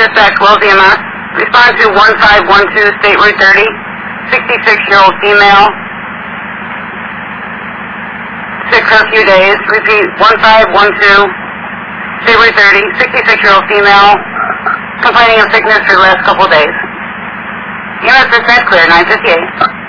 dispatch, Wells EMS. Respond to 1512 State Route 30, 66-year-old female. Sick for a few days. Repeat, 1512 State Route 30, 66-year-old female. Complaining of sickness for the last couple of days. EMS dispatch clear, 958.